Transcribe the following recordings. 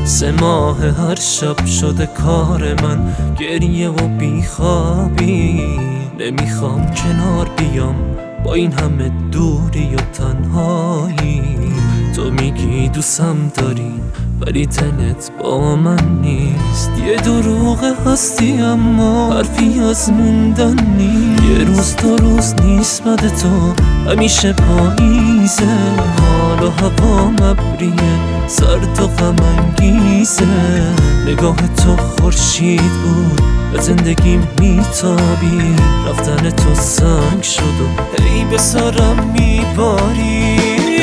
3 ماه هر شب شده کار من گریه و بیخوابی. نمیخوام کنار بیام با این همه دوری و تنهایی. تو میگی دوستم داری ولی دلت با من نیست. یه دروغ هستی اما حرفی از موندن نیست. یه روز 2 روز نیست بعد تو همیشه پاییزه. حال و هوا مبریه سرد و غم انگیزه. نگاه تو خورشید بود و زندگیم میتابی. رفتن تو سنگ شد و هی به سرم میباری.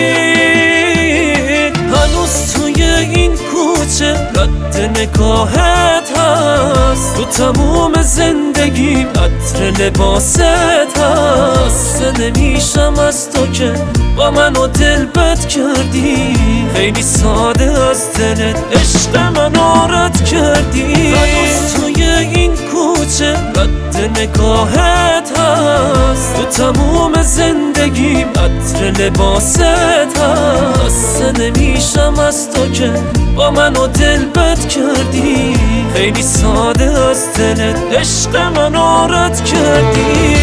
هنوز توی این کوچه رد نگاهت هست. تو تموم زندگیم عطر لباست هست. نمیشم از تو که با منو دل بد کردی. خیلی ساده از دلت عشق منو رد کردی. هنوز توی این کوچه رد نگاهت هست. تو تموم زندگیم عطر لباست هست. نمیشم از تو که با منو دل بد کردی. خیلی ساده از دلت عشق منو رد کردی.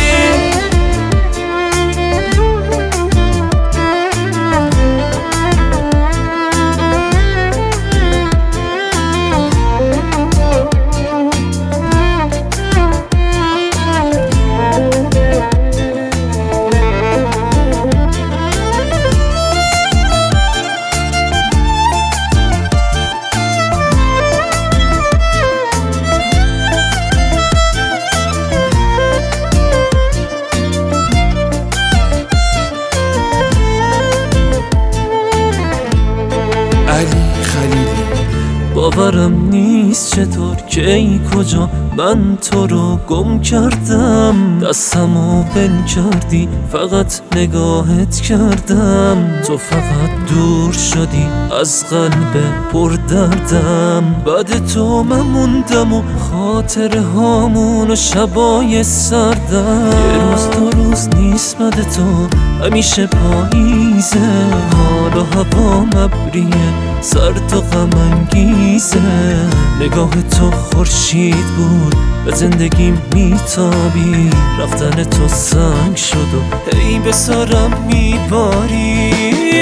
باورم نیست چطور که ای کجا من تو رو گم کردم. دستمو بل کردی فقط نگاهت کردم. تو فقط دور شدی از قلب پر دردم. بعد تو من موندم و خاطره هامون و شبای سردم. یه روز 2 روز نیست بعد تو همیشه پاییزه. حال و هوا مبریه سرد و غم انگیزه. نگاه تو خورشید بود و زندگیم میتابی. رفتن تو سنگ شد و هی به سرم میباری.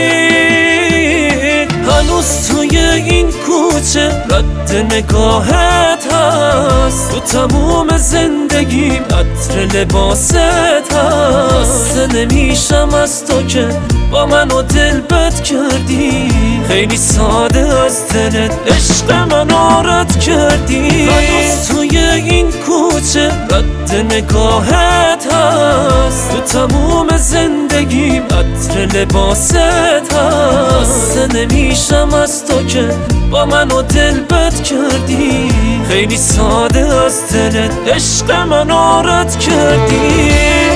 هنوز توی این کوچه رد نگاهت هست. تو تموم زندگیم عطر لباست هست. نمیشم از تو که با منو دل بد کردی. خیلی ساده از دلت عشق منو رد کردی. هنوز توی این کوچه رد نگاهت هست. تو تموم زندگیم عطر لباست هست. نمیشم از تو که با منو دل بد کردی. خیلی ساده از دلت عشق منو رد کردی.